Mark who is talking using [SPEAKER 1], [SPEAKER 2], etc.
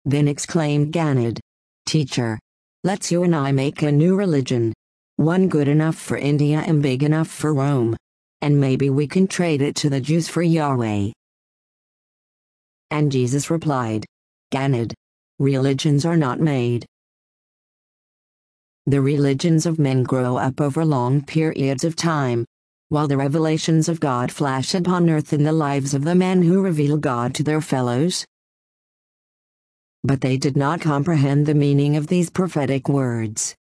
[SPEAKER 1] Then exclaimed Ganid. Teacher, let's you and I make a new religion. One good enough for India and big enough for Rome. And maybe we can trade it to the Jews for Yahweh. And Jesus replied, Ganid, religions are not made. The religions of men grow up over long periods of time, while the revelations of God flash upon earth in the lives of the men who reveal God to their fellows. But they did not comprehend the meaning of these prophetic words.